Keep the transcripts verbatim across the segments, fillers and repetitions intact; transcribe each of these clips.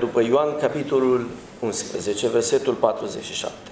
după Ioan, capitolul unsprezece, versetul patruzeci și șapte.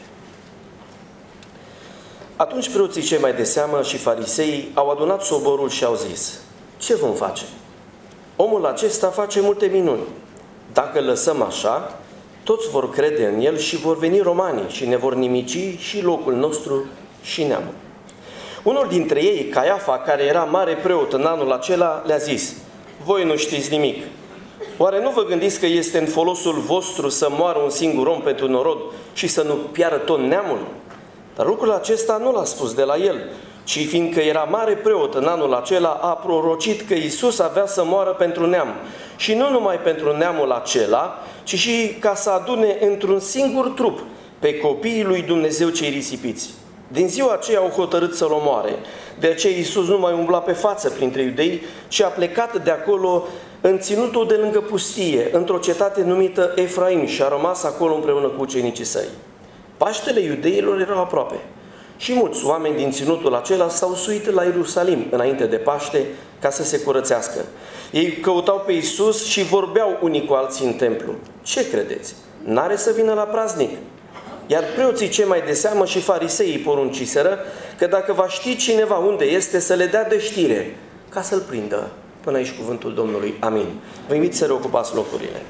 Atunci preoții cei mai de seamă și fariseii au adunat soborul și au zis: ce vom face? Omul acesta face multe minuni. Dacă lăsăm așa, toți vor crede în el și vor veni romanii și ne vor nimici și locul nostru și neamul. Unul dintre ei, Caiafa, care era mare preot în anul acela, le-a zis: voi nu știți nimic. Oare nu vă gândiți că este în folosul vostru să moară un singur om pentru norod și să nu piară tot neamul? Dar lucrul acesta nu l-a spus de la el, ci fiindcă era mare preot în anul acela, a prorocit că Iisus avea să moară pentru neam. Și nu numai pentru neamul acela, ci și ca să adune într-un singur trup pe copiii lui Dumnezeu cei risipiți. Din ziua aceea au hotărât să-l omoare. De aceea Iisus nu mai umbla pe față printre iudei, ci a plecat de acolo în ținutul de lângă pustie, într-o cetate numită Efraim, și a rămas acolo împreună cu ucenicii săi. Paștele iudeilor erau aproape și mulți oameni din ținutul acela s-au suit la Ierusalim înainte de Paște ca să se curățească. Ei căutau pe Iisus și vorbeau unii cu alții în templu: ce credeți? N-are să vină la praznic? Iar preoții cei mai de seamă și fariseii porunciseră că dacă va ști cineva unde este, să le dea de știre, ca să-l prindă. Până aici cuvântul Domnului. Amin. Vă invit să reocupați locurile.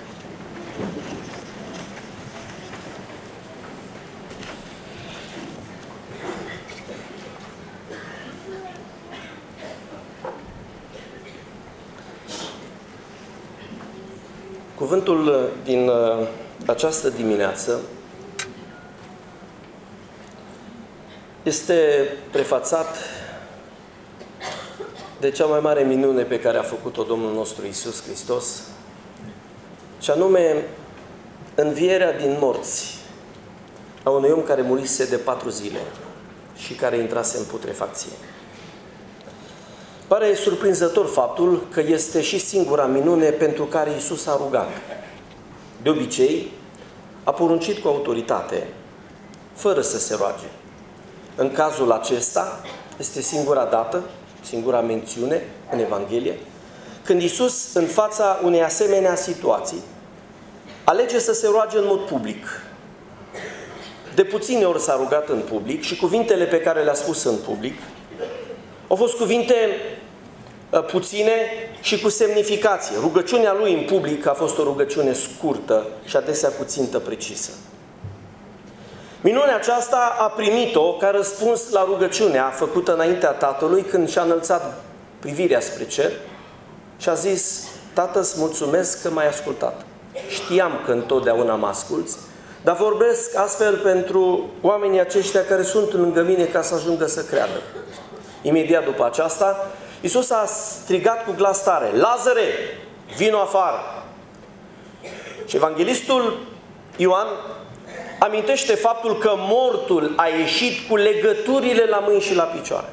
Cuvântul din această dimineață este prefațat de cea mai mare minune pe care a făcut-o Domnul nostru Iisus Hristos, și anume învierea din morți a unui om care murise de patru zile și care intrase în putrefacție. Pare surprinzător faptul că este și singura minune pentru care Iisus a rugat. De obicei, a poruncit cu autoritate, fără să se roage. În cazul acesta, este singura dată, singura mențiune în Evanghelie, când Iisus, în fața unei asemenea situații, alege să se roage în mod public. De puține ori s-a rugat în public și cuvintele pe care le-a spus în public au fost cuvinte puține și cu semnificație. Rugăciunea lui în public a fost o rugăciune scurtă și adesea cu țintă precisă. Minunea aceasta a primit-o ca răspuns la rugăciunea făcută înaintea Tatălui, când și-a înălțat privirea spre cer și a zis: Tată, îți mulțumesc că m-ai ascultat. Știam că întotdeauna mă asculți, dar vorbesc astfel pentru oamenii aceștia care sunt lângă mine, ca să ajungă să creadă. Imediat după aceasta, Iisus a strigat cu glas tare: Lazare, vino afară! Și evanghelistul Ioan amintește faptul că mortul a ieșit cu legăturile la mâini și la picioare.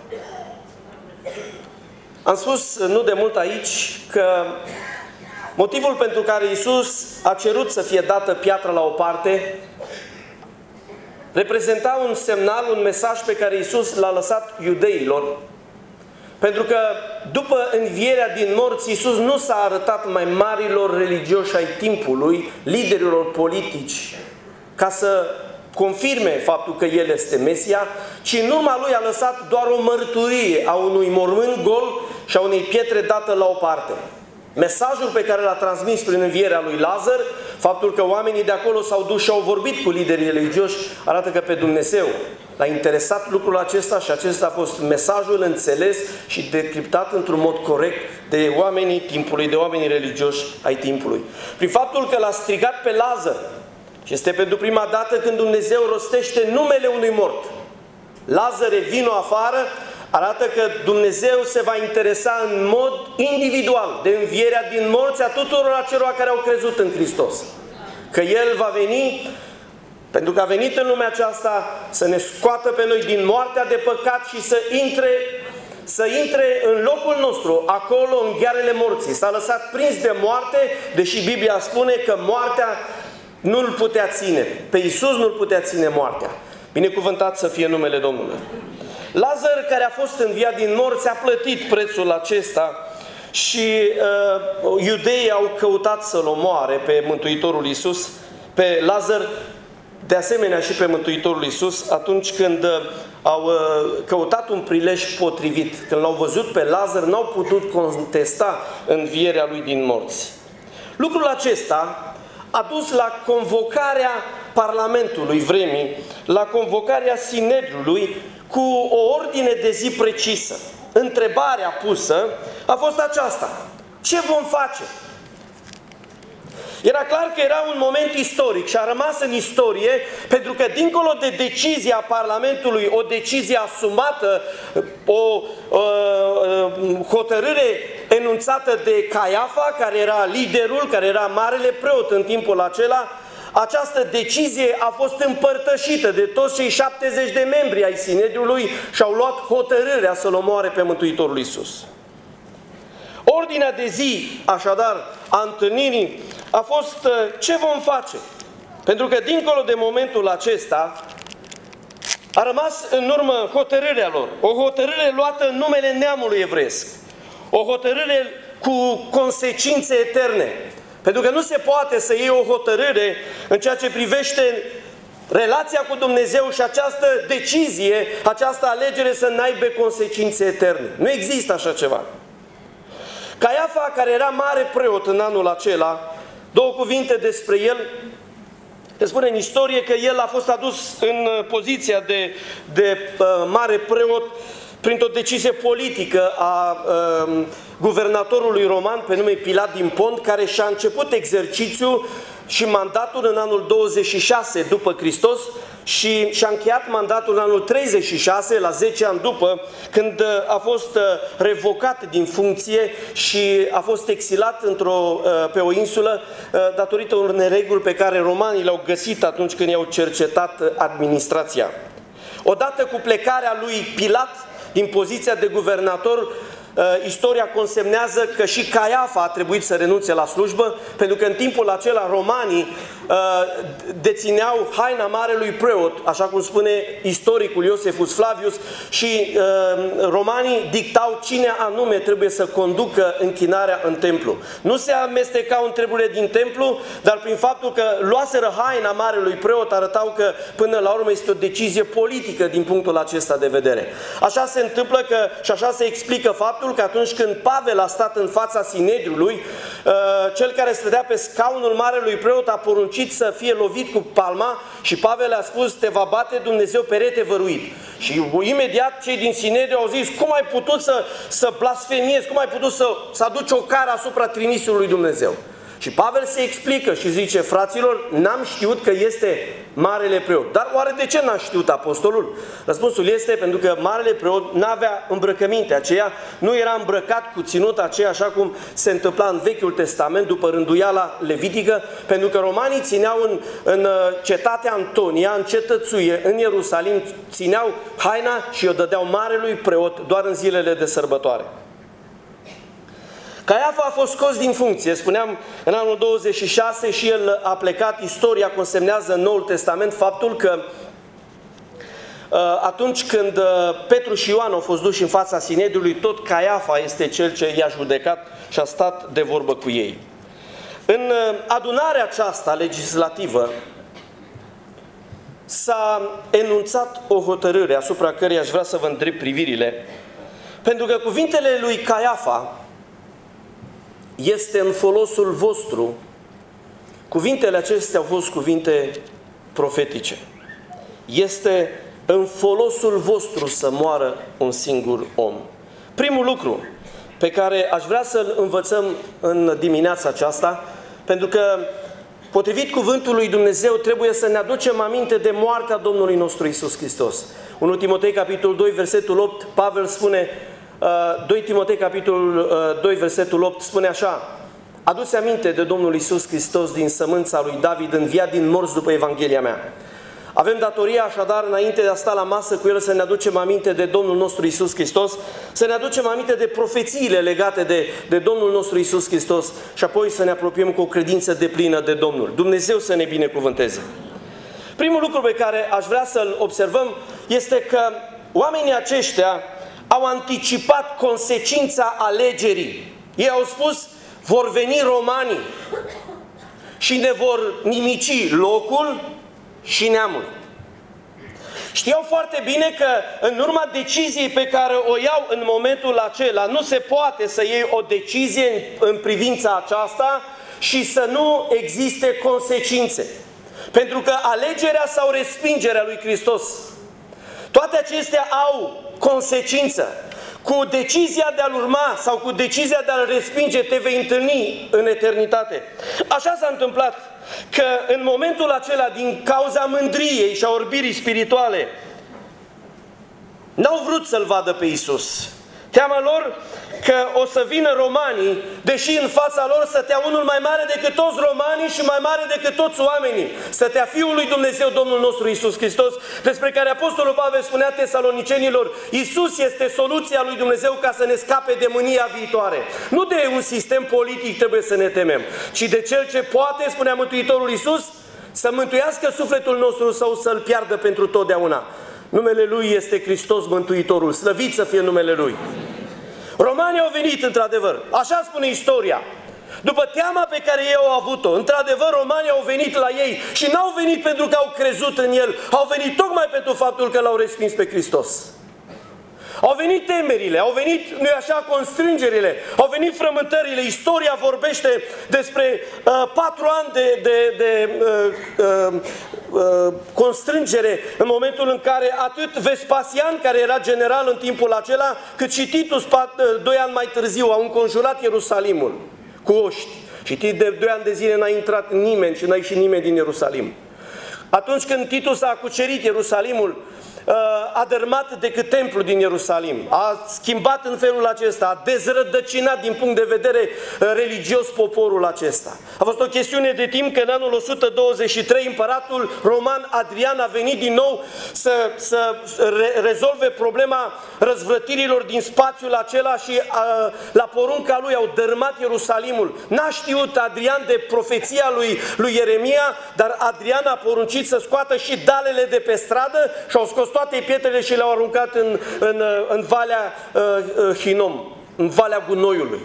Am spus nu de mult aici că motivul pentru care Iisus a cerut să fie dată piatra la o parte reprezenta un semnal, un mesaj pe care Iisus l-a lăsat iudeilor. Pentru că după învierea din morți, Iisus nu s-a arătat mai marilor religioși ai timpului, liderilor politici, ca să confirme faptul că El este Mesia, ci în urma Lui a lăsat doar o mărturie a unui mormânt gol și a unei pietre dată la o parte. Mesajul pe care l-a transmis prin învierea lui Lazar, faptul că oamenii de acolo s-au dus și au vorbit cu liderii religioși, arată că pe Dumnezeu l-a interesat lucrul acesta și acesta a fost mesajul înțeles și decriptat într-un mod corect de oamenii timpului, de oamenii religioși ai timpului. Prin faptul că l-a strigat pe Lazar, și este pentru prima dată când Dumnezeu rostește numele unui mort: Lazare, vino afară, arată că Dumnezeu se va interesa în mod individual de învierea din morți a tuturor acelora care au crezut în Hristos. Că El va veni, pentru că a venit în lumea aceasta, să ne scoată pe noi din moartea de păcat și să intre, să intre în locul nostru, acolo în ghearele morții. S-a lăsat prins de moarte, deși Biblia spune că moartea nu-L putea ține. Pe Iisus nu-L putea ține moartea. Binecuvântat să fie numele Domnului. Lazar, care a fost înviat din morți, a plătit prețul acesta și uh, iudeii au căutat să-l omoare pe Mântuitorul Iisus, pe Lazar, de asemenea și pe Mântuitorul Iisus, atunci când uh, au uh, căutat un prilej potrivit. Când l-au văzut pe Lazar, n-au putut contesta învierea lui din morți. Lucrul acesta a dus la convocarea Parlamentului Vremii, la convocarea Sinedriului cu o ordine de zi precisă. Întrebarea pusă a fost aceasta: ce vom face? Era clar că era un moment istoric și a rămas în istorie, pentru că dincolo de decizia Parlamentului, o decizie asumată, o, o, o hotărâre enunțată de Caiafa, care era liderul, care era marele preot în timpul acela, această decizie a fost împărtășită de toți cei șaptezeci de membri ai Sinedriului și au luat hotărârea să-L omoare pe Mântuitorul Iisus. Ordinea de zi, așadar, a întâlnirii a fost ce vom face. Pentru că dincolo de momentul acesta a rămas în urmă hotărârea lor. O hotărâre luată în numele neamului evreiesc. O hotărâre cu consecințe eterne. Pentru că nu se poate să iei o hotărâre în ceea ce privește relația cu Dumnezeu și această decizie, această alegere să n-aibă consecințe eterne. Nu există așa ceva. Caiafa, care era mare preot în anul acela, două cuvinte despre el. Se spune în istorie că el a fost adus în poziția de, de uh, mare preot printr-o decizie politică a uh, guvernatorului roman pe nume Pilat din Pont, care și-a început exercițiul și mandatul în anul douăzeci și șase după Hristos și și-a încheiat mandatul în anul treizeci și șase, la zece ani după, când a fost revocat din funcție și a fost exilat într-o, pe o insulă datorită unor nereguli pe care romanii le-au găsit atunci când i-au cercetat administrația. Odată cu plecarea lui Pilat din poziția de guvernator, istoria consemnează că și Caiafa a trebuit să renunțe la slujbă, pentru că în timpul acela romanii dețineau haina marelui preot, așa cum spune istoricul Iosefus Flavius, și romanii dictau cine anume trebuie să conducă închinarea în templu. Nu se amestecau în treburile din templu, dar prin faptul că luaseră haina marelui preot, arătau că până la urmă este o decizie politică din punctul acesta de vedere. Așa se întâmplă că, și așa se explică faptul că atunci când Pavel a stat în fața Sinedriului, cel care stătea pe scaunul marelui preot a poruncit să fie lovit cu palma și Pavel a spus: te va bate Dumnezeu perete văruit. Și imediat cei din Sinedriu au zis: cum ai putut să, să blasfemiezi, cum ai putut să, să aduci o cară asupra trimisului lui Dumnezeu? Și Pavel se explică și zice: fraților, n-am știut că este marele preot. Dar oare de ce n-a știut apostolul? Răspunsul este pentru că marele preot n-avea îmbrăcămintea aceea, nu era îmbrăcat cu ținuta aceea așa cum se întâmpla în Vechiul Testament după rânduiala levitică, pentru că romanii țineau în, în cetatea Antonia, în cetățuie, în Ierusalim, țineau haina și o dădeau marelui preot doar în zilele de sărbătoare. Caiafa a fost scos din funcție, spuneam, în anul douăzeci și șase și el a plecat. Istoria consemnează în Noul Testament faptul că atunci când Petru și Ioan au fost duși în fața Sinedriului, tot Caiafa este cel ce i-a judecat și a stat de vorbă cu ei. În adunarea aceasta legislativă s-a enunțat o hotărâre asupra căreia aș vrea să vă îndrept privirile, pentru că cuvintele lui Caiafa este în folosul vostru. Cuvintele acestea au fost cuvinte profetice. Este în folosul vostru să moară un singur om. Primul lucru pe care aș vrea să-l învățăm în dimineața aceasta, pentru că potrivit cuvântului lui Dumnezeu trebuie să ne aducem aminte de moartea Domnului nostru Iisus Hristos. în Timotei, capitolul doi, versetul opt, Pavel spune, doi Timotei, capitolul doi, versetul opt, spune așa: adu-ți aminte de Domnul Iisus Hristos din sămânța lui David, înviat din morți după Evanghelia mea. Avem datoria așadar, înainte de a sta la masă cu El, să ne aducem aminte de Domnul nostru Iisus Hristos, să ne aducem aminte de profețiile legate de, de Domnul nostru Iisus Hristos și apoi să ne apropiem cu o credință deplină de Domnul. Dumnezeu să ne binecuvânteze. Primul lucru pe care aș vrea să-l observăm este că oamenii aceștia au anticipat consecința alegerii. Ei au spus, vor veni romanii și ne vor nimici locul și neamul. Știau foarte bine că în urma deciziei pe care o iau în momentul acela, nu se poate să iei o decizie în privința aceasta și să nu existe consecințe. Pentru că alegerea sau respingerea lui Hristos, toate acestea au consecință. Cu decizia de a-L urma sau cu decizia de a-L respinge te vei întâlni în eternitate. Așa s-a întâmplat că în momentul acela, din cauza mândriei și a orbirii spirituale, n-au vrut să-L vadă pe Iisus. Teama lor că o să vină romanii, deși în fața lor stătea unul mai mare decât toți romanii și mai mare decât toți oamenii. Stătea Fiul lui Dumnezeu, Domnul nostru Iisus Hristos, despre care Apostolul Pavel spunea tesalonicenilor, Iisus este soluția lui Dumnezeu ca să ne scape de mânia viitoare. Nu de un sistem politic trebuie să ne temem, ci de Cel ce poate, spunea Mântuitorul Iisus, să mântuiască sufletul nostru sau să-l piardă pentru totdeauna. Numele Lui este Hristos Mântuitorul, slăvit să fie numele Lui. Romanii au venit într-adevăr, așa spune istoria. După teama pe care ei au avut-o, într-adevăr romanii au venit la ei și n-au venit pentru că au crezut în El, au venit tocmai pentru faptul că L-au respins pe Hristos. Au venit temerile, au venit, nu-i așa, constrângerile, au venit frământările. Istoria vorbește despre uh, patru ani de, de, de uh, uh, uh, constrângere în momentul în care atât Vespasian, care era general în timpul acela, cât și Titus, doi ani mai târziu, au înconjurat Ierusalimul cu oști. Și de doi ani de zile n-a intrat nimeni și n-a ieșit nimeni din Ierusalim. Atunci când Titus a cucerit Ierusalimul, a dărâmat decât templul din Ierusalim, a schimbat în felul acesta, a dezrădăcinat din punct de vedere religios poporul acesta. A fost o chestiune de timp că în anul o sută douăzeci și trei împăratul roman Adrian a venit din nou să, să re, rezolve problema răzvrătirilor din spațiul acela și a, la porunca lui au dărâmat Ierusalimul. N-a știut Adrian de profeția lui, lui Ieremia, dar Adrian a poruncit să scoată și dalele de pe stradă și au scos toate pietrele și le-au aruncat în, în, în Valea uh, uh, Hinom, în Valea Gunoiului.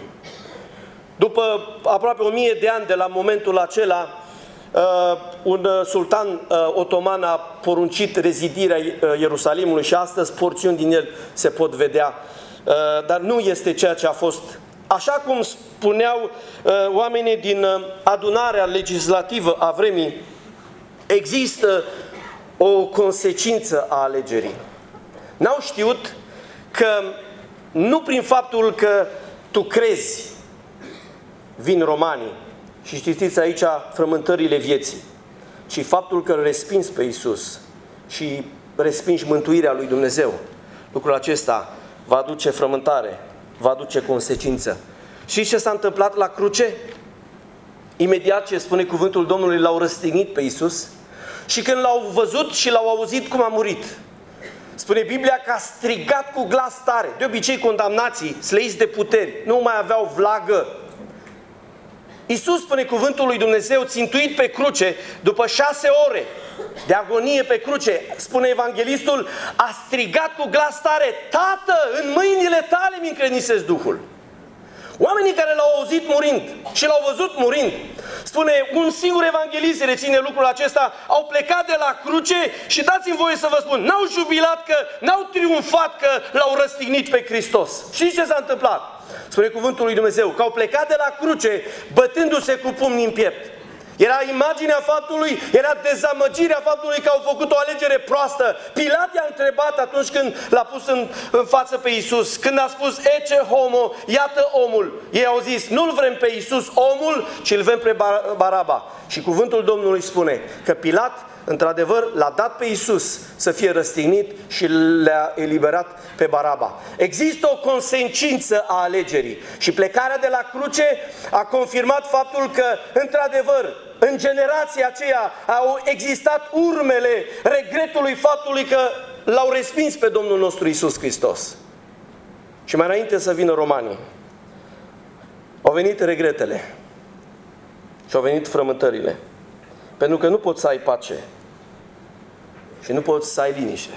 După aproape o mie de ani de la momentul acela, uh, un sultan uh, otoman a poruncit rezidirea uh, Ierusalimului și astăzi porțiuni din el se pot vedea. Uh, dar nu este ceea ce a fost. Așa cum spuneau uh, oamenii din uh, adunarea legislativă a vremii, există o consecință a alegerii. N-au știut că nu prin faptul că tu crezi vin romanii și știți aici frământările vieții, ci faptul că îl respingi pe Iisus și respingi mântuirea lui Dumnezeu. Lucrul acesta va aduce frământare, va aduce consecință. Și ce s-a întâmplat la cruce? Imediat ce spune cuvântul Domnului, l-au răstignit pe Iisus. Și când l-au văzut și l-au auzit cum a murit, spune Biblia că a strigat cu glas tare. De obicei condamnații, slăiți de puteri, nu mai aveau vlagă. Iisus, spune cuvântul lui Dumnezeu, țintuit pe cruce, după șase ore de agonie pe cruce, spune evanghelistul, a strigat cu glas tare, Tată, în mâinile tale mi încredințez Duhul. Oamenii care l-au auzit murind și l-au văzut murind, spune un singur evanghelist reține lucrul acesta, au plecat de la cruce și dați-mi voie să vă spun, n-au jubilat că, n-au triumfat că l-au răstignit pe Hristos. Știți ce s-a întâmplat? Spune cuvântul lui Dumnezeu, că au plecat de la cruce bătându-se cu pumnii în piept. Era imaginea faptului, era dezamăgirea faptului că au făcut o alegere proastă. Pilat i-a întrebat atunci când l-a pus în, în față pe Iisus, când a spus Ece homo, iată omul. Ei au zis, nu-l vrem pe Iisus omul, ci îl vrem pe Baraba. Și cuvântul Domnului spune că Pilat, într-adevăr, l-a dat pe Iisus să fie răstignit și le-a eliberat pe Baraba. Există o consecință a alegerii și plecarea de la cruce a confirmat faptul că, într-adevăr, în generația aceea au existat urmele regretului faptului că l-au respins pe Domnul nostru Iisus Hristos. Și mai înainte să vină romanii, au venit regretele și au venit frământările. Pentru că nu poți să ai pace și nu poți să ai liniște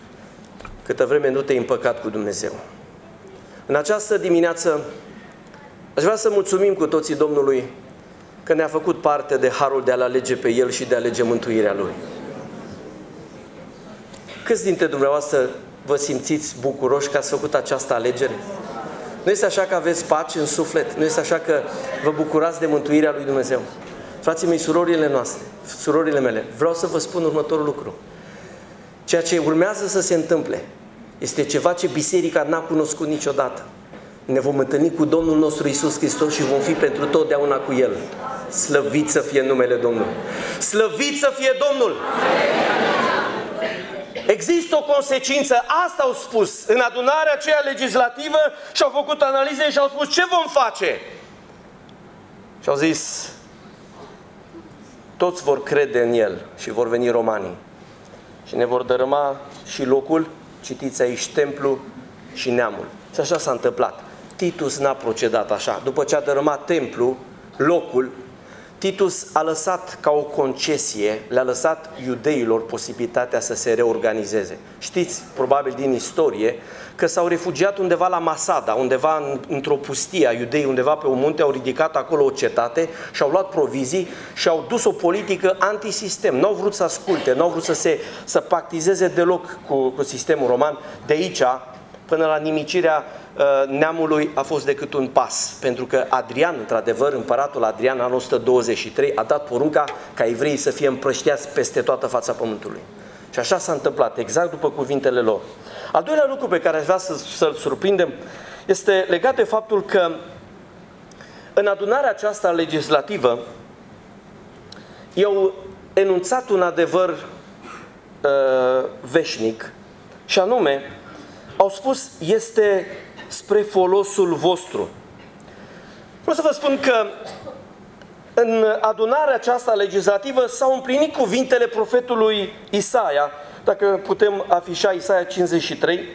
câtă vreme nu te-ai împăcat cu Dumnezeu. În această dimineață Aș vrea să mulțumim cu toții Domnului că ne-a făcut parte de harul de a-L alege pe El și de a alege mântuirea Lui. Câți dintre dumneavoastră vă simțiți bucuroși că ați făcut această alegere? Nu este așa că aveți pace în suflet? Nu este așa că vă bucurați de mântuirea lui Dumnezeu? Frații mei, surorile noastre, surorile mele, vreau să vă spun următorul lucru. Ceea ce urmează să se întâmple este ceva ce biserica n-a cunoscut niciodată. Ne vom întâlni cu Domnul nostru Iisus Hristos și vom fi pentru totdeauna cu El. Slăvit să fie numele Domnului! Slăvit să fie Domnul! Există o consecință, asta au spus în adunarea aceea legislativă și au făcut analize și au spus ce vom face? Și au zis, toți vor crede în El și vor veni romanii și ne vor dărâma și locul, citiți aici, templu și neamul. Și așa s-a întâmplat. Titus n-a procedat așa. După ce a dărâmat templu, locul, Titus a lăsat ca o concesie, le-a lăsat iudeilor posibilitatea să se reorganizeze. Știți, probabil din istorie, că s-au refugiat undeva la Masada, undeva în, într-o pustie a iudeii, undeva pe un munte, au ridicat acolo o cetate și au luat provizii și au dus o politică antisistem. Nu au vrut să asculte, nu au vrut să se să pactizeze deloc cu, cu sistemul roman. De aici, până la nimicirea neamului a fost decât un pas, pentru că Adrian, într-adevăr, împăratul Adrian, anul o sută douăzeci și trei, a dat porunca ca evreii să fie împrăștiați peste toată fața pământului. Și așa s-a întâmplat, exact după cuvintele lor. Al doilea lucru pe care aș vrea să, să-l surprindem este legat de faptul că în adunarea aceasta legislativă i-au enunțat un adevăr uh, veșnic, și anume, au spus, este spre folosul vostru. Vreau să vă spun că în adunarea aceasta legislativă s-au împlinit cuvintele profetului Isaia. Dacă putem afișa Isaia cincizeci și trei,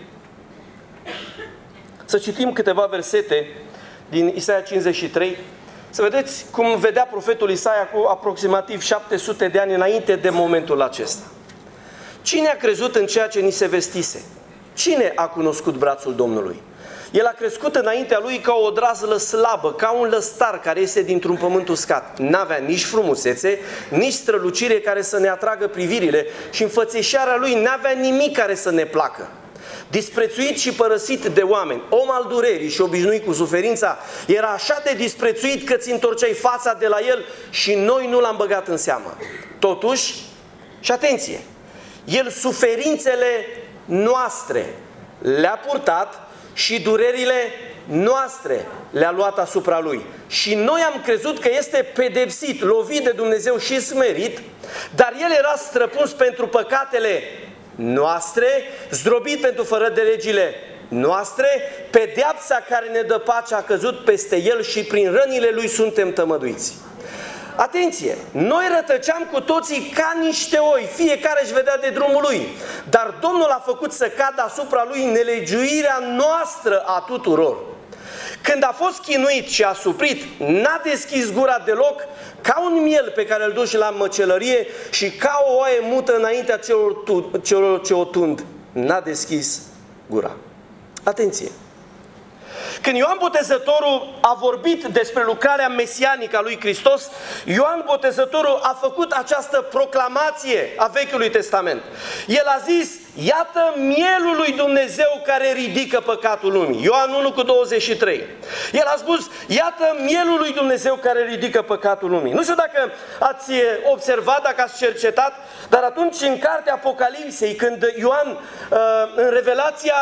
să citim câteva versete din Isaia cincizeci și trei, să vedeți cum vedea profetul Isaia cu aproximativ șapte sute de ani înainte de momentul acesta. Cine a crezut în ceea ce ni se vestise? Cine a cunoscut brațul Domnului? El a crescut înaintea lui ca o odrazlă slabă, ca un lăstar care este dintr-un pământ uscat. N-avea nici frumusețe, nici strălucire care să ne atragă privirile și în fățișarea lui n-avea nimic care să ne placă. Disprețuit și părăsit de oameni, om al durerii și obișnuit cu suferința, era așa de disprețuit că ți întorceai fața de la el și noi nu l-am băgat în seamă. Totuși, și atenție, el suferințele noastre le-a purtat și durerile noastre le-a luat asupra lui. Și noi am crezut că este pedepsit, lovit de Dumnezeu și smerit, dar el era străpuns pentru păcatele noastre, zdrobit pentru fără de legile noastre, pedeapsa care ne dă pace a căzut peste el și prin rănile lui suntem tămăduiți. Atenție! Noi rătăceam cu toții ca niște oi, fiecare își vedea de drumul lui, dar Domnul a făcut să cadă asupra lui nelegiuirea noastră a tuturor. Când a fost chinuit și a suprit, n-a deschis gura deloc, ca un miel pe care îl duci la măcelărie și ca o oaie mută înaintea celor, tu, celor ce o tund, n-a deschis gura. Atenție! Când Ioan Botezătorul a vorbit despre lucrarea mesianică a lui Hristos, Ioan Botezătorul a făcut această proclamație a Vechiului Testament. El a zis, iată mielul lui Dumnezeu care ridică păcatul lumii. Ioan unu cu douăzeci și trei. El a spus, iată mielul lui Dumnezeu care ridică păcatul lumii. Nu știu dacă ați observat, dacă ați cercetat, dar atunci în cartea Apocalipsei, când Ioan în revelația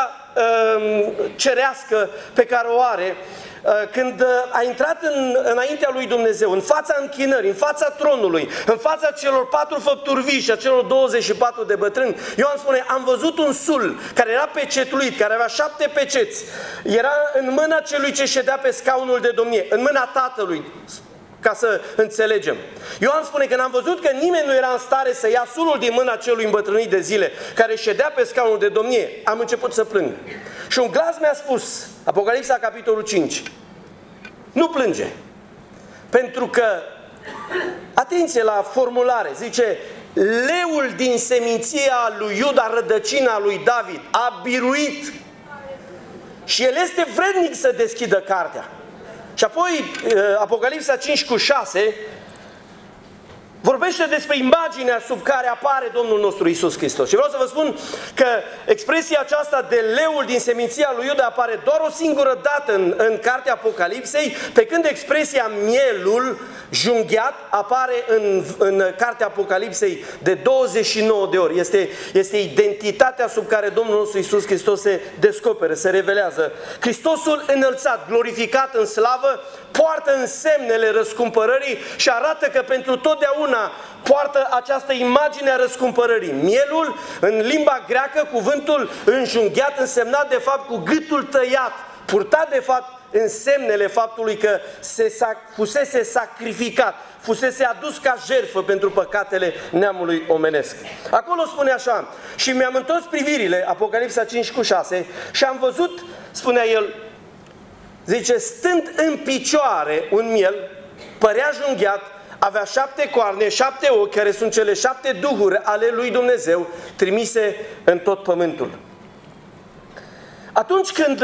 cerească pe care o are, când a intrat în, înaintea lui Dumnezeu, în fața închinării, în fața tronului, în fața celor patru făpturi vii și a celor douăzeci și patru de bătrâni, Ioan spune, am văzut un sul care era pecetuit, care avea șapte peceți, era în mâna celui ce ședea pe scaunul de domnie, în mâna Tatălui, ca să înțelegem. Ioan spune că n-am văzut că nimeni nu era în stare să ia sulul din mâna celui îmbătrânit de zile, care ședea pe scaunul de domnie. Am început să plâng. Și un glas mi-a spus, Apocalipsa, capitolul cinci, nu plânge. Pentru că, atenție la formulare, zice, leul din seminția lui Iuda, rădăcina lui David, a biruit și el este vrednic să deschidă cartea. Și apoi Apocalipsa cinci cu șase vorbește despre imaginea sub care apare Domnul nostru Iisus Hristos. Și vreau să vă spun că expresia aceasta de leul din seminția lui Iuda apare doar o singură dată în, în cartea Apocalipsei, pe când expresia mielul junghiat apare în, în cartea Apocalipsei de douăzeci și nouă de ori. Este, este identitatea sub care Domnul nostru Iisus Hristos se descoperă, se revelează. Hristosul înălțat, glorificat în slavă, poartă însemnele răscumpărării și arată că pentru totdeauna poartă această imagine a răscumpărării. Mielul, în limba greacă, cuvântul înjunghiat însemna de fapt cu gâtul tăiat, purta de fapt însemnele faptului că se sac, fusese sacrificat, fusese adus ca jertfă pentru păcatele neamului omenesc. Acolo spune așa: și mi-am întors privirile, Apocalipsa cinci cu șase, și am văzut, spunea el, zice, stând în picioare un miel, părea junghiat, avea șapte coarne, șapte ochi, care sunt cele șapte duhuri ale lui Dumnezeu, trimise în tot pământul. Atunci când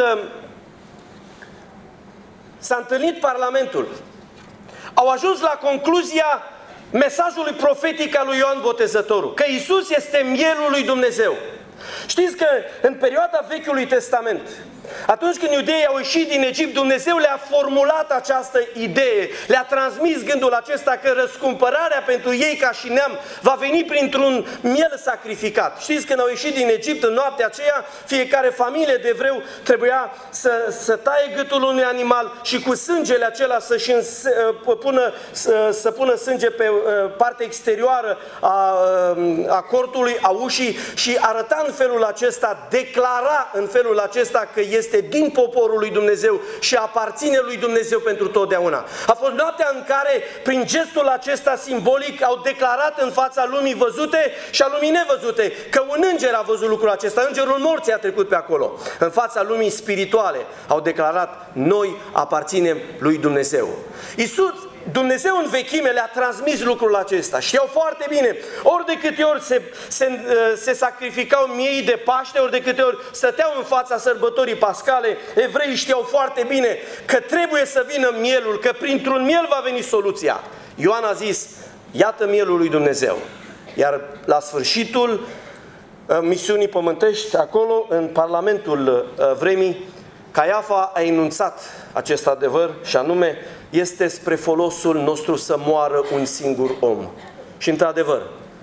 s-a întâlnit Parlamentul, au ajuns la concluzia mesajului profetic al lui Ioan Botezătorul, că Iisus este mielul lui Dumnezeu. Știți că în perioada Vechiului Testament, atunci când iudeii au ieșit din Egipt, Dumnezeu le-a formulat această idee, le-a transmis gândul acesta că răscumpărarea pentru ei ca și neam va veni printr-un miel sacrificat. Știți, când au ieșit din Egipt în noaptea aceea, fiecare familie de evreu trebuia să, să taie gâtul unui animal și cu sângele acela să-și pună, să, să pună sânge pe partea exterioară a, a cortului, a ușii, și arăta în felul acesta, declara în felul acesta că este din poporul lui Dumnezeu și aparține lui Dumnezeu pentru totdeauna. A fost noaptea în care, prin gestul acesta simbolic, au declarat în fața lumii văzute și a lumii nevăzute că un înger a văzut lucrul acesta. Îngerul morții a trecut pe acolo. În fața lumii spirituale au declarat: noi aparținem lui Dumnezeu. Iisus, Dumnezeu în vechime le-a transmis lucrul acesta. Știau foarte bine, ori de câte ori se, se, se sacrificau miei de Paște, ori de câte ori stăteau în fața sărbătorii pascale, evreii știau foarte bine că trebuie să vină mielul, că printr-un miel va veni soluția. Ioan a zis: iată mielul lui Dumnezeu. Iar la sfârșitul misiunii pământești, acolo, în Parlamentul vremii, Caiafa a enunțat acest adevăr, și anume: este spre folosul nostru să moară un singur om. Și într-adevăr,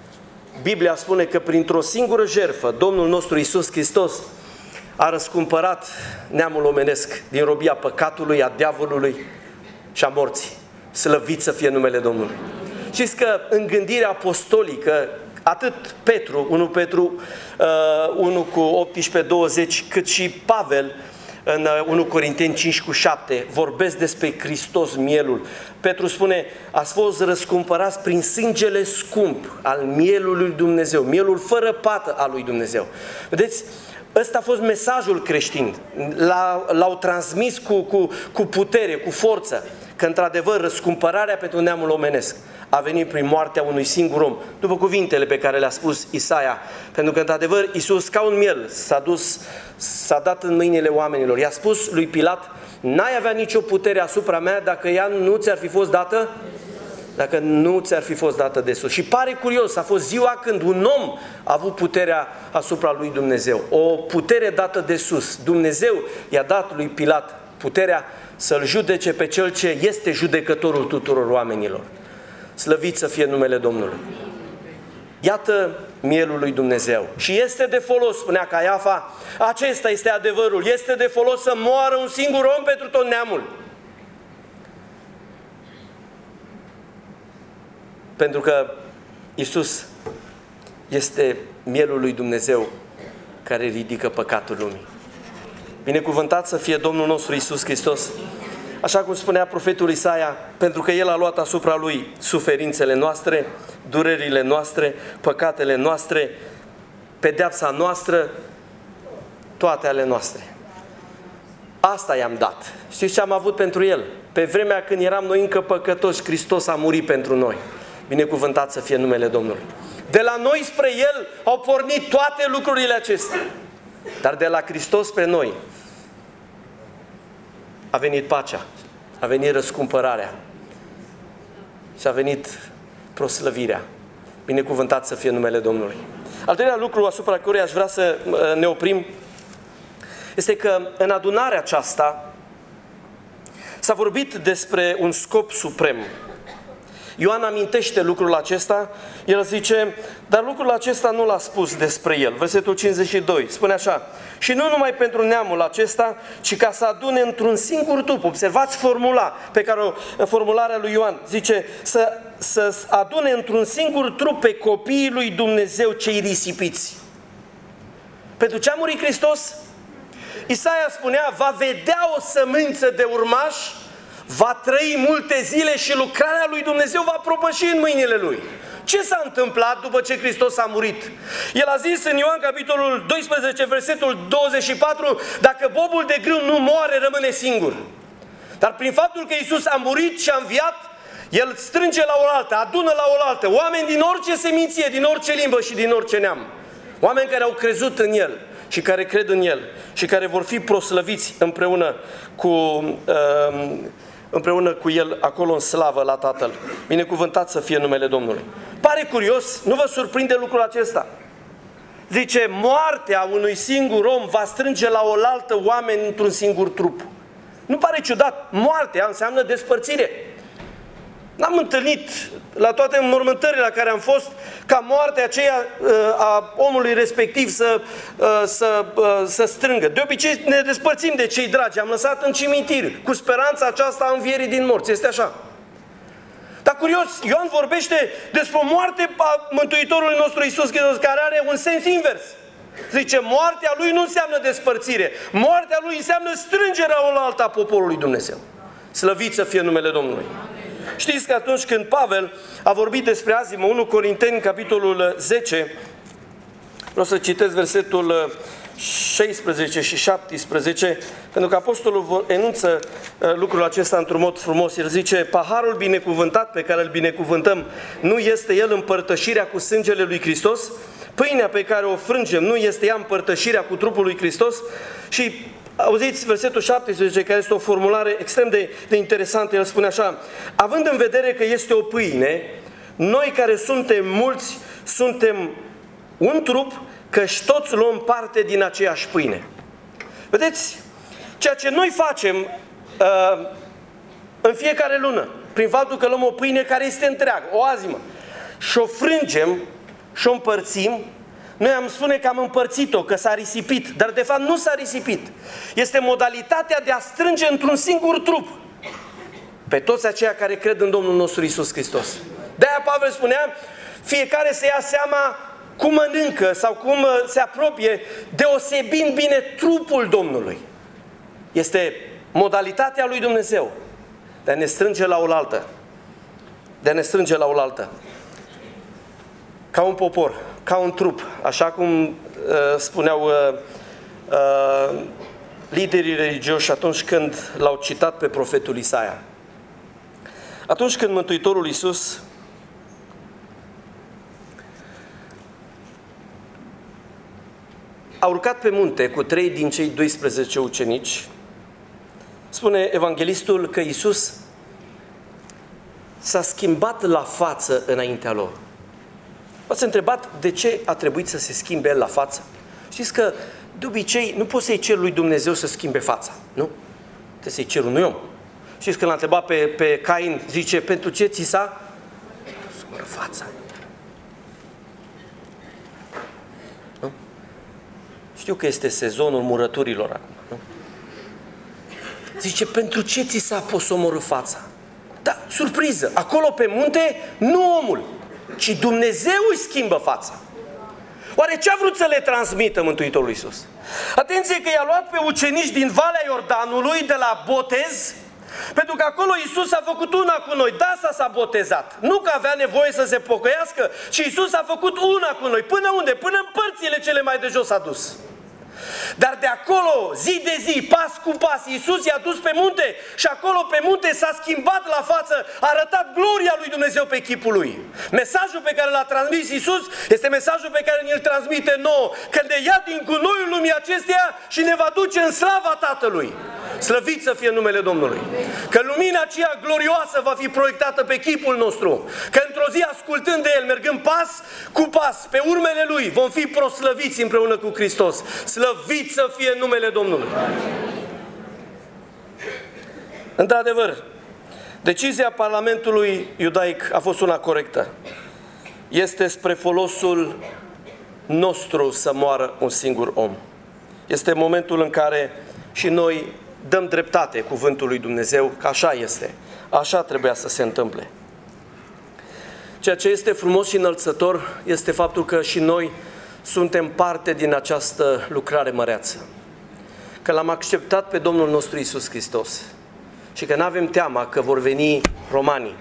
Biblia spune că printr-o singură jertfă Domnul nostru Iisus Hristos a răscumpărat neamul omenesc din robia păcatului, a diavolului și a morții. Slăvit să fie numele Domnului. Știți că în gândirea apostolică, atât Petru, unu Petru uh, unu cu optsprezece douăzeci, cât și Pavel în unu Corinteni cinci cu șapte vorbesc despre Hristos, mielul. Petru spune: ați fost răscumpărați prin sângele scump al mielului lui Dumnezeu, mielul fără pată al lui Dumnezeu. Vedeți, ăsta a fost mesajul creștin. L-au transmis cu, cu, cu putere, cu forță, că într-adevăr răscumpărarea pentru neamul omenesc a venit prin moartea unui singur om, după cuvintele pe care le-a spus Isaia. Pentru că într-adevăr Iisus, ca un miel, s-a dus, s-a dat în mâinile oamenilor. I-a spus lui Pilat: n-ai avea nicio putere asupra mea dacă ea nu ți-ar fi fost dată, dacă nu ți-ar fi fost dată de sus. Și pare curios, a fost ziua când un om a avut puterea asupra lui Dumnezeu, o putere dată de sus. Dumnezeu i-a dat lui Pilat puterea să-l judece pe cel ce este judecătorul tuturor oamenilor. Slăvit să fie numele Domnului. Iată mielul lui Dumnezeu. Și este de folos, spunea Caiafa, acesta este adevărul, este de folos să moară un singur om pentru tot neamul. Pentru că Iisus este mielul lui Dumnezeu care ridică păcatul lumii. Binecuvântat să fie Domnul nostru Iisus Hristos. Așa cum spunea profetul Isaia, pentru că El a luat asupra Lui suferințele noastre, durerile noastre, păcatele noastre, pedeapsa noastră, toate ale noastre. Asta i-am dat. Știți ce am avut pentru El? Pe vremea când eram noi încă păcătoși, Hristos a murit pentru noi. Binecuvântat să fie numele Domnului. De la noi spre El au pornit toate lucrurile acestea. Dar de la Hristos spre noi a venit pacea, a venit răscumpărarea și a venit proslăvirea. Binecuvântat să fie numele Domnului. Al doilea lucru asupra căruia aș vrea să ne oprim este că în adunarea aceasta s-a vorbit despre un scop suprem. Ioan amintește lucrul acesta, el zice, dar lucrul acesta nu l-a spus despre el. Versetul cincizeci și doi spune așa: și nu numai pentru neamul acesta, ci ca să adune într-un singur trup. Observați formula pe care o, formularea lui Ioan, zice să, să adune într-un singur trup pe copiii lui Dumnezeu cei risipiți. Pentru ce a murit Hristos? Isaia spunea, va vedea o sămânță de urmaș, va trăi multe zile și lucrarea lui Dumnezeu va propăși în mâinile lui. Ce s-a întâmplat după ce Hristos a murit? El a zis în Ioan capitolul doisprezece, versetul douăzeci și patru, dacă bobul de grâu nu moare, rămâne singur. Dar prin faptul că Iisus a murit și a înviat, El strânge la oaltă, adună la oaltă oameni din orice seminție, din orice limbă și din orice neam. Oameni care au crezut în El și care cred în El și care vor fi proslăviți împreună cu... Uh, împreună cu El acolo în slavă la Tatăl. Binecuvântat să fie numele Domnului. Pare curios? Nu vă surprinde lucrul acesta? Zice, moartea unui singur om va strânge la oaltă oameni într-un singur trup. Nu pare ciudat? Moartea înseamnă despărțire. N-am întâlnit la toate înmormântările la care am fost ca moartea aceea a omului respectiv să, să, să strângă. De obicei ne despărțim de cei dragi, am lăsat în cimitir cu speranța aceasta a învierii din morți. Este așa. Dar curios, Ioan vorbește despre o moarte a Mântuitorului nostru Iisus Hristos, care are un sens invers. Zice, moartea lui nu înseamnă despărțire, moartea lui înseamnă strângerea oaltă a poporului Dumnezeu. Slăvit să fie numele Domnului. Știți că atunci când Pavel a vorbit despre azimă, unu Corinteni, capitolul zece, vreau să citesc versetul șaisprezece și șaptesprezece, pentru că apostolul enunță lucrul acesta într-un mod frumos. El zice, paharul binecuvântat pe care îl binecuvântăm, nu este el împărtășirea cu sângele lui Hristos? Pâinea pe care o frângem, nu este ea împărtășirea cu trupul lui Hristos? Și auziți versetul șaptesprezece, care este o formulare extrem de, de interesantă. El spune așa, având în vedere că este o pâine, noi care suntem mulți, suntem un trup, căci toți luăm parte din aceeași pâine. Vedeți, ceea ce noi facem uh, în fiecare lună, prin faptul că luăm o pâine care este întreagă, o azimă, și o frângem și o împărțim, noi am spune că am împărțit-o, că s-a risipit, dar de fapt nu s-a risipit. Este modalitatea de a strânge într-un singur trup pe toți aceia care cred în Domnul nostru Iisus Hristos. De-aia Pavel spunea, fiecare să ia seama cum mănâncă sau cum se apropie, deosebind bine trupul Domnului. Este modalitatea lui Dumnezeu de a ne strânge la oaltă. De a ne strânge la oaltă. Ca un popor, ca un trup, așa cum uh, spuneau uh, uh, liderii religioși atunci când l-au citat pe profetul Isaia. Atunci când Mântuitorul Iisus a urcat pe munte cu trei din cei doisprezece ucenici, spune evanghelistul că Iisus s-a schimbat la față înaintea lor. V-ați întrebat de ce a trebuit să se schimbe el la față? Știți că de obicei nu poți să-i ceri lui Dumnezeu să schimbe fața, nu? Trebuie să-i ceri unui om. Știți că l-a întrebat pe, pe Cain, zice, pentru ce ți s-a sumără fața? Nu? Știu că este sezonul murăturilor acum, nu? Zice, pentru ce ți s-a posomorât fața? Da, surpriză, acolo pe munte, nu omul, ci Dumnezeu îi schimbă fața. Oare ce a vrut să le transmită Mântuitorul Iisus? Atenție că i-a luat pe ucenici din Valea Iordanului de la botez, pentru că acolo Iisus a făcut una cu noi, de asta s-a botezat. Nu că avea nevoie să se pocăiască, ci Iisus a făcut una cu noi. Până unde? Până în părțile cele mai de jos a dus. Dar de acolo, zi de zi, pas cu pas, Iisus i-a dus pe munte și acolo pe munte s-a schimbat la față, a arătat gloria lui Dumnezeu pe chipul lui. Mesajul pe care l-a transmis Iisus este mesajul pe care ne-l transmite nouă, că ne ia din gunoiul lumii acesteia și ne va duce în slava Tatălui. Slăvit să fie numele Domnului. Că lumina aceea glorioasă va fi proiectată pe chipul nostru. Că într-o zi, ascultând de El, mergând pas cu pas pe urmele Lui, vom fi proslăviți împreună cu Hristos. Slăvit să fie numele Domnului. Într-adevăr, decizia Parlamentului iudaic a fost una corectă. Este spre folosul nostru să moară un singur om. Este momentul în care și noi dăm dreptate cuvântului Dumnezeu, că așa este. Așa trebuia să se întâmple. Ceea ce este frumos și înălțător este faptul că și noi suntem parte din această lucrare măreață. Că l-am acceptat pe Domnul nostru Iisus Hristos și că nu avem teama că vor veni romanii.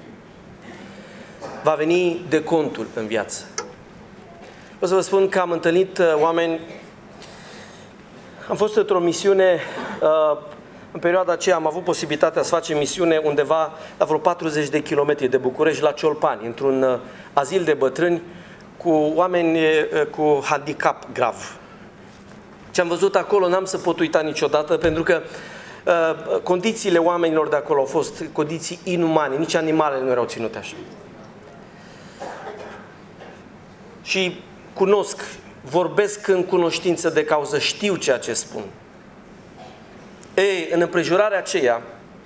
Va veni decontul în viață. O să vă spun că am întâlnit oameni. Am fost într-o misiune, în perioada aceea am avut posibilitatea să facem misiune undeva la vreo patruzeci de kilometri de București, la Ciolpani, într-un azil de bătrâni cu oameni cu handicap grav. Ce am văzut acolo n-am să pot uita niciodată, pentru că uh, condițiile oamenilor de acolo au fost condiții inumane, nici animalele nu erau ținute așa. Și cunosc, vorbesc în cunoștință de cauză, știu ceea ce spun. Ei, în împrejurarea aceea,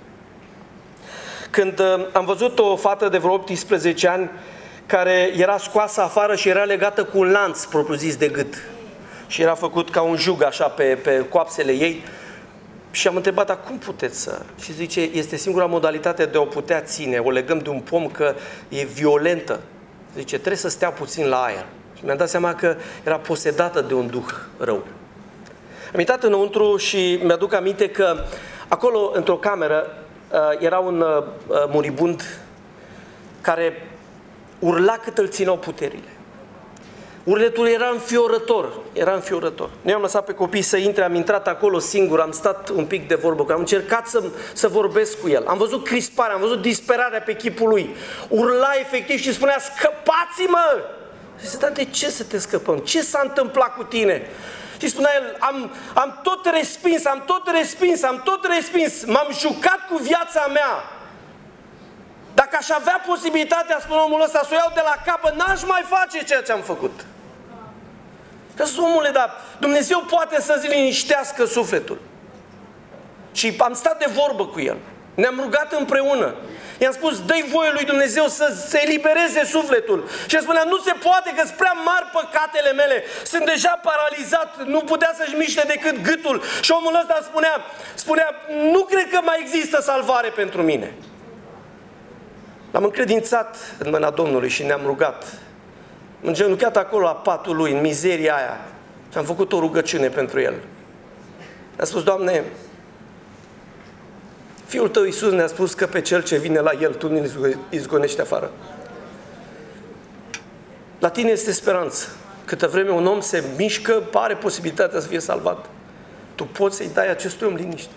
când am văzut o fată de vreo optsprezece ani care era scoasă afară și era legată cu un lanț propriu-zis de gât și era făcut ca un jug așa pe, pe coapsele ei, și am întrebat, dar cum puteți să... Și zice, este singura modalitate de a o putea ține, o legăm de un pom că e violentă. Zice, trebuie să stea puțin la aer. Și mi-am dat seama că era posedată de un duh rău. Am intrat înăuntru și mi-aduc aminte că acolo, într-o cameră, era un muribund care urla cât îl țineau puterile. Urletul era înfiorător, era înfiorător. Noi am lăsat pe copii să intre, am intrat acolo singur, am stat un pic de vorbă cu el, am încercat să, să vorbesc cu el. Am văzut crisparea, am văzut disperarea pe chipul lui. Urla efectiv și spunea, scăpați-mă! Și zice, dar de ce să te scăpăm? Ce s-a întâmplat cu tine? Și spunea el, am, am tot respins, am tot respins, am tot respins, m-am jucat cu viața mea. Dacă aș avea posibilitatea, spune omul ăsta, să o iau de la capăt, n-aș mai face ceea ce am făcut. Că omule, dar Dumnezeu poate să-ți liniștească sufletul. Și am stat de vorbă cu el. Ne-am rugat împreună. I-am spus, dă-i voie lui Dumnezeu să se elibereze sufletul. Și el spunea, nu se poate, că sunt prea mari păcatele mele. Sunt deja paralizat, nu putea să-și miște decât gâtul. Și omul ăsta spunea, spunea, nu cred că mai există salvare pentru mine. L-am încredințat în mâna Domnului și ne-am rugat. Am îngenunchiat acolo la patul lui, în mizeria aia. Și am făcut o rugăciune pentru el. Ne-a spus, Doamne, Fiul Tău Iisus ne-a spus că pe cel ce vine la El, Tu nu-l izgonești afară. La Tine este speranță. Câtă vreme un om se mișcă, are posibilitatea să fie salvat. Tu poți să-i dai acestui om liniște.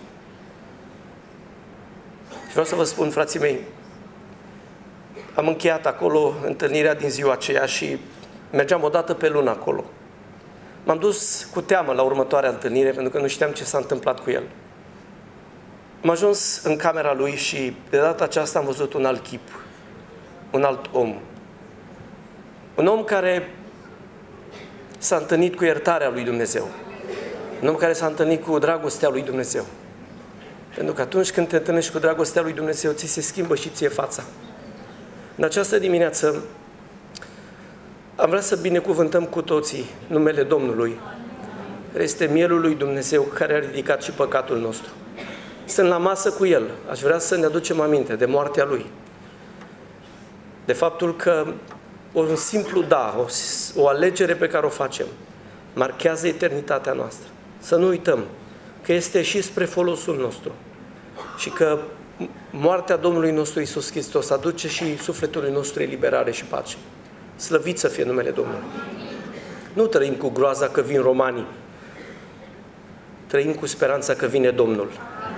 Și vreau să vă spun, frații mei, am încheiat acolo întâlnirea din ziua aceea și mergeam o dată pe lună acolo. M-am dus cu teamă la următoarea întâlnire, pentru că nu știam ce s-a întâmplat cu el. Am ajuns în camera lui și de data aceasta am văzut un alt chip, un alt om. Un om care s-a întâlnit cu iertarea lui Dumnezeu. Un om care s-a întâlnit cu dragostea lui Dumnezeu. Pentru că atunci când te întâlnești cu dragostea lui Dumnezeu, ți se schimbă și ție fața. În această dimineață am vrea să binecuvântăm cu toții numele Domnului, care este mielul lui Dumnezeu, care a ridicat și păcatul nostru. Sunt la masă cu El. Aș vrea să ne aducem aminte de moartea Lui. De faptul că un simplu da, o, o alegere pe care o facem, marchează eternitatea noastră. Să nu uităm că este și spre folosul nostru. Și că moartea Domnului nostru Iisus Hristos aduce și sufletului nostru eliberare și pace. Slăvit să fie numele Domnului. Nu trăim cu groaza că vin romanii. Trăim cu speranța că vine Domnul.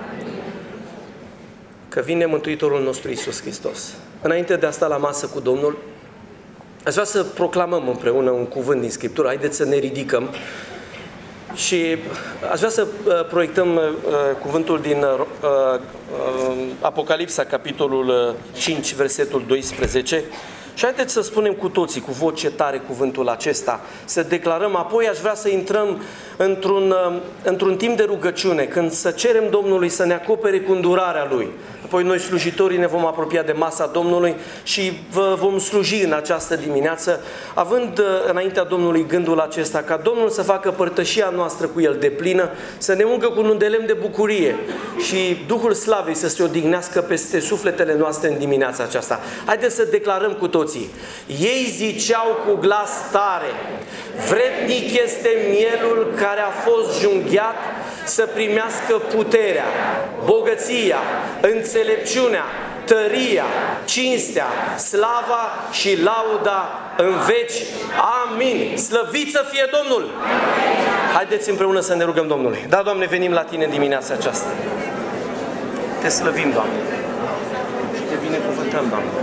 Că vine Mântuitorul nostru Iisus Hristos. Înainte de a sta la masă cu Domnul, aș vrea să proclamăm împreună un cuvânt din Scriptură. Haideți să ne ridicăm Și aș vrea să proiectăm cuvântul din Apocalipsa, capitolul cinci, versetul doisprezece. Și haideți să spunem cu toții, cu voce tare, cuvântul acesta, să declarăm. Apoi aș vrea să intrăm într-un, într-un timp de rugăciune, când să cerem Domnului să ne acopere cu îndurarea Lui. Apoi noi, slujitorii, ne vom apropia de masa Domnului și vă vom sluji în această dimineață, având înaintea Domnului gândul acesta, ca Domnul să facă părtășia noastră cu El deplină, să ne ungă cu un undelem de bucurie și Duhul Slavei să se odihnească peste sufletele noastre în dimineața aceasta. Haideți să declarăm cu toții. Ei ziceau cu glas tare: vrednic este mielul care a fost junghiat să primească puterea, bogăția, înțelepciunea, tăria, cinstea, slava și lauda în veci. Amin. Slăvit să fie Domnul! Haideți împreună să ne rugăm Domnului. Da, Doamne, venim la Tine în dimineața aceasta. Te slăvim, Doamne, și Te binecuvântăm, Doamne.